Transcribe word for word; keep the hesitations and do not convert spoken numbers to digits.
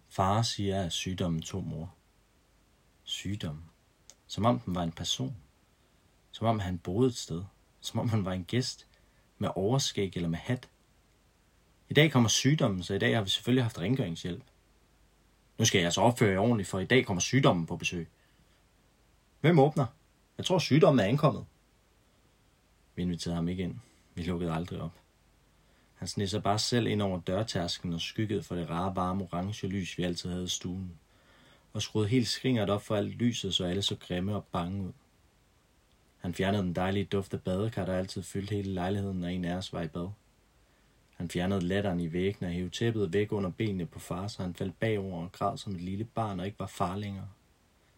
Far siger, at sygdommen tog mor. Sygdommen. Som om den var en person. Som om han boede et sted. Som om han var en gæst. Med overskæg eller med hat. I dag kommer sygdommen, så i dag har vi selvfølgelig haft rengøringshjælp. Nu skal jeg altså opføre jer ordentligt, for i dag kommer sygdommen på besøg. Hvem åbner? Jeg tror, sygdommen er ankommet. Vi inviterede ham ikke ind. Vi lukkede aldrig op. Han sneg sig bare selv ind over dørtærsken og skyggede for det rare, varme orange lys, vi altid havde i stuen. Og skruede helt skringert op for alt lyset, så alle så grimme og bange ud. Han fjernede den dejlige duft af badekar, der altid fyldte hele lejligheden, når en af os var i bad. Han fjernede latteren i væggene og hævde tæppet væk under benene på far, så han faldt bagover og græd som et lille barn og ikke var far længere.